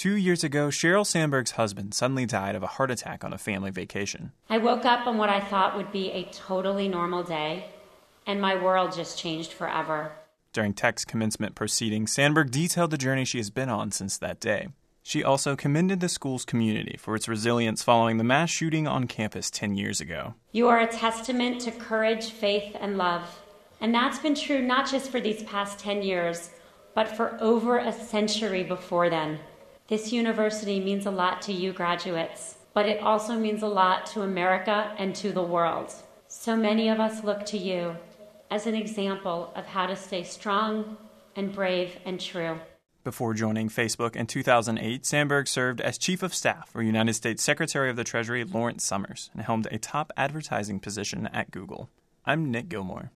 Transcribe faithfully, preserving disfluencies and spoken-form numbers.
Two years ago, Sheryl Sandberg's husband suddenly died of a heart attack on a family vacation. I woke up on what I thought would be a totally normal day, and my world just changed forever. During Tech's commencement proceedings, Sandberg detailed the journey she has been on since that day. She also commended the school's community for its resilience following the mass shooting on campus ten years ago. You are a testament to courage, faith, and love. And that's been true not just for these past ten years, but for over a century before then. This university means a lot to you graduates, but it also means a lot to America and to the world. So many of us look to you as an example of how to stay strong and brave and true. Before joining Facebook in two thousand eight, Sandberg served as Chief of Staff for United States Secretary of the Treasury Lawrence Summers and held a top advertising position at Google. I'm Nick Gilmore.